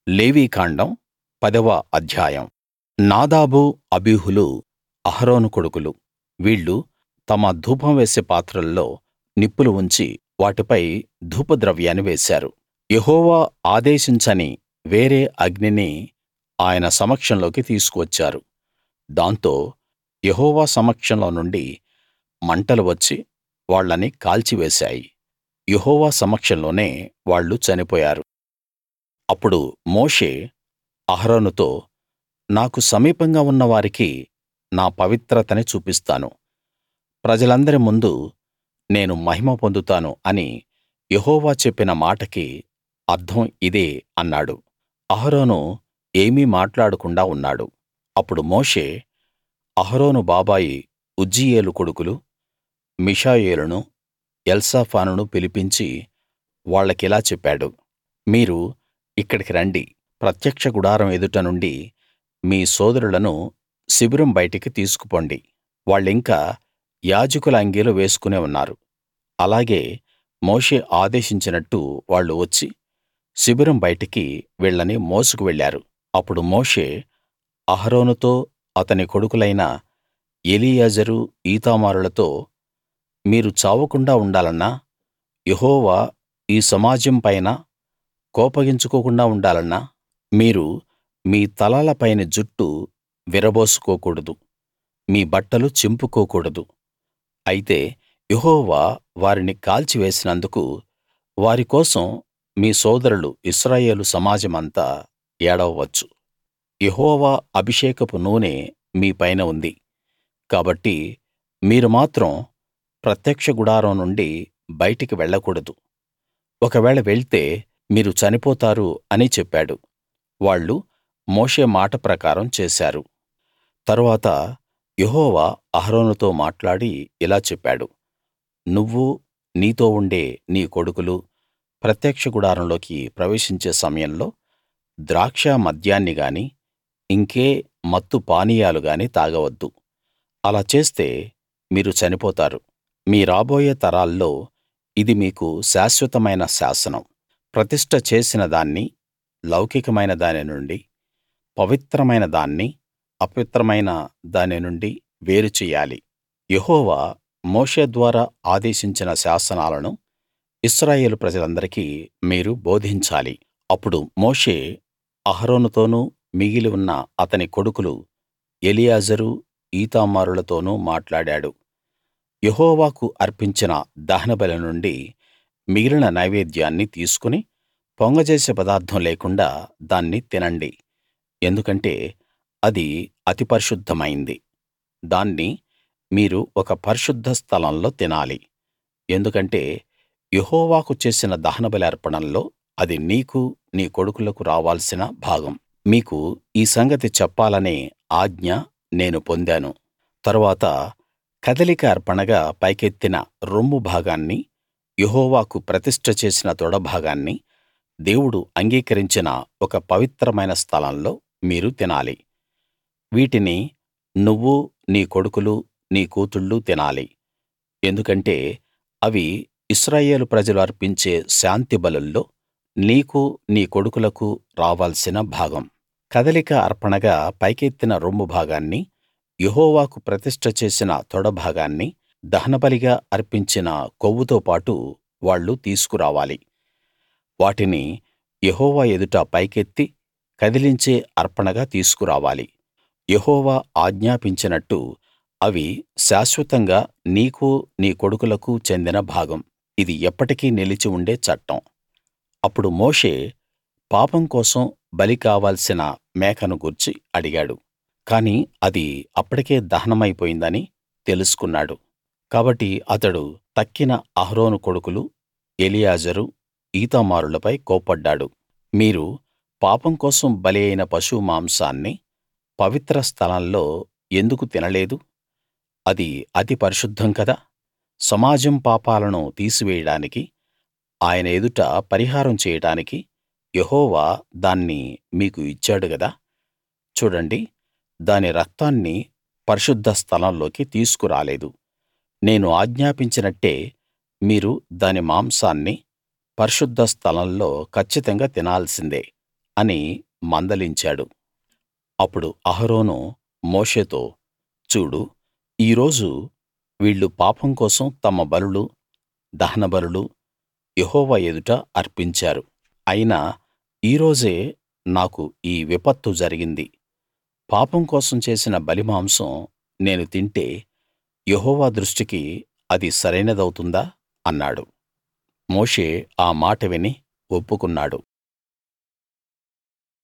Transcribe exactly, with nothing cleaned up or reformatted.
లేవీకాండం పదవ అధ్యాయం. నాదాబు అబీహులు అహరోను కొడుకులు. వీళ్ళు తమ ధూపం వేసే పాత్రల్లో నిప్పులు ఉంచి వాటిపై ధూపద్రవ్యాన్ని వేశారు. యెహోవా ఆదేశించని వేరే అగ్నిని ఆయన సమక్షంలోకి తీసుకువచ్చారు. దాంతో యెహోవా సమక్షంలో నుండి మంటలు వచ్చి వాళ్ళని కాల్చివేశాయి. యెహోవా సమక్షంలోనే వాళ్ళు చనిపోయారు. అప్పుడు మోషే అహరోనుతో, నాకు సమీపంగా ఉన్న వారికి నా పవిత్రతని చూపిస్తాను, ప్రజలందరి ముందు నేను మహిమ పొందుతాను అని యెహోవా చెప్పిన మాటకి అర్థం ఇదే అన్నాడు. అహరోను ఏమీ మాట్లాడకుండా ఉన్నాడు. అప్పుడు మోషే అహరోను బాబాయి ఉజ్జీయేలు కొడుకులు మిషాయేలును ఎల్సాఫానును పిలిపించి వాళ్ళకిలా చెప్పాడు. మీరు ఇక్కడికి రండి. ప్రత్యక్ష గుడారం ఎదుట నుండి మీ సోదరులను శిబిరం బయటికి తీసుకుపొండి. వాళ్ళింకా యాజకుల అంగీలు వేసుకునే ఉన్నారు. అలాగే మోషే ఆదేశించినట్టు వాళ్ళు వచ్చి శిబిరం బయటికి వీళ్ళని మోసుకు వెళ్ళారు. అప్పుడు మోషే అహరోనుతో అతని కొడుకులైన ఎలీయాజరు ఈతామారులతో, మీరు చావకుండా ఉండాలన్నా, యెహోవా ఈ సమాజం పైన కోపగించుకోకుండా ఉండాలన్నా, మీరు మీ తలల పైని జుట్టు విరబోసుకోకూడదు, మీ బట్టలు చింపుకోకూడదు. అయితే యెహోవా వారిని కాల్చివేసినందుకు వారి కోసం మీ సోదరులు ఇశ్రాయేలు సమాజమంతా ఏడవవచ్చు. యెహోవా అభిషేకపు నూనె మీ పైన ఉంది కాబట్టి మీరు మాత్రం ప్రత్యక్ష గుడారం నుండి బయటికి వెళ్ళకూడదు. ఒకవేళ వెళ్తే మీరు చనిపోతారు అని చెప్పాడు. వాళ్ళు మోషే మాట ప్రకారం చేశారు. తరువాత యెహోవా అహరోనుతో మాట్లాడి ఇలా చెప్పాడు. నువ్వూ నీతో ఉండే నీ కొడుకులు ప్రత్యక్ష గుడారంలోకి ప్రవేశించే సమయంలో ద్రాక్ష మద్యాన్ని గానీ ఇంకే మత్తు పానీయాలు గానీ తాగవద్దు. అలా చేస్తే మీరు చనిపోతారు. మీ రాబోయే తరాల్లో ఇది మీకు శాశ్వతమైన శాసనం. ప్రతిష్ఠ చేసిన దాన్ని లౌకికమైన దాని నుండి, పవిత్రమైన దాన్ని అపవిత్రమైన దాని నుండి వేరు చెయ్యాలి. యెహోవా మోషే ద్వారా ఆదేశించిన శాసనాలను ఇశ్రాయేలు ప్రజలందరికీ మీరు బోధించాలి. అప్పుడు మోషే అహరోనుతోనూ మిగిలి ఉన్న అతని కొడుకులు ఎలియాజరు ఈతామారులతోనూ మాట్లాడాడు. యెహోవాకు అర్పించిన దహనబలి నుండి మిగిలిన నైవేద్యాన్ని తీసుకుని పొంగజేసే పదార్థం లేకుండా దాన్ని తినండి, ఎందుకంటే అది అతి పరిశుద్ధమైంది. దాన్ని మీరు ఒక పరిశుద్ధ స్థలంలో తినాలి. ఎందుకంటే యెహోవాకు చేసిన దహనబలి అర్పణల్లో అది నీకు నీ కొడుకులకు రావాల్సిన భాగం. మీకు ఈ సంగతి చెప్పాలనే ఆజ్ఞ నేను పొందాను. తరువాత కదలిక అర్పణగా పైకెత్తిన రొమ్ము భాగాన్ని, యెహోవాకు ప్రతిష్ఠ చేసిన తొడ భాగాన్ని దేవుడు అంగీకరించిన ఒక పవిత్రమైన స్థలంలో మీరు తినాలి. వీటిని నువ్వూ నీ కొడుకులు నీ కూతుళ్ళు తినాలి. ఎందుకంటే అవి ఇశ్రాయేలు ప్రజలు అర్పించే శాంతి బలుల్లో నీకు నీ కొడుకులకు రావాల్సిన భాగం. కదలిక అర్పణగా పైకెత్తిన రొమ్ము భాగాన్ని, యెహోవాకు ప్రతిష్ఠ చేసిన తొడ భాగాన్ని దహనబలిగా అర్పించిన కొవ్వుతో పాటు వాళ్ళు తీసుకురావాలి. వాటిని యెహోవా ఎదుట పైకెత్తి కదిలించే అర్పణగా తీసుకురావాలి. యెహోవా ఆజ్ఞాపించినట్టు అవి శాశ్వతంగా నీకు నీ కొడుకులకు చెందిన భాగం. ఇది ఎప్పటికీ నిలిచి ఉండే చట్టం. అప్పుడు మోషే పాపం కోసం బలి కావాల్సిన మేకను గూర్చి అడిగాడు. కాని అది అప్పటికే దహనమైపోయిందని తెలుసుకున్నాడు. కాబట్టి అతడు తక్కిన అహరోను కొడుకులు ఎలియాజరు ఈతామారులపై కోప్పడ్డాడు. మీరు పాపం కోసం బలి అయిన పశువు మాంసాన్ని పవిత్ర స్థలంలో ఎందుకు తినలేదు? అది అతి పరిశుద్ధం కదా. సమాజం పాపాలను తీసివేయడానికి, ఆయన ఎదుట పరిహారం చేయడానికి యెహోవా దాన్ని మీకు ఇచ్చాడు గదా. చూడండి, దాని రక్తాన్ని పరిశుద్ధ స్థలంలోకి తీసుకురాలేదు. నేను ఆజ్ఞాపించినట్టే మీరు దాని మాంసాన్ని పరిశుద్ధ స్థలంలో కచ్చితంగా తినాల్సిందే. అని మందలించాడు. అప్పుడు అహరోను మోషేతో, చూడు, ఈ రోజు వీళ్ళు పాపం కోసం తమ బలులు, దహనబలులు యెహోవా ఎదుట అర్పించారు. అయినా ఈ రోజే నాకు ఈ విపత్తు జరిగింది. పాపం కోసం చేసిన బలిమాంసం నేను తింటే యెహోవా దృష్టికి అది సరైనదవుతుందా అన్నాడు. మోషే ఆ మాట విని ఒప్పుకున్నాడు.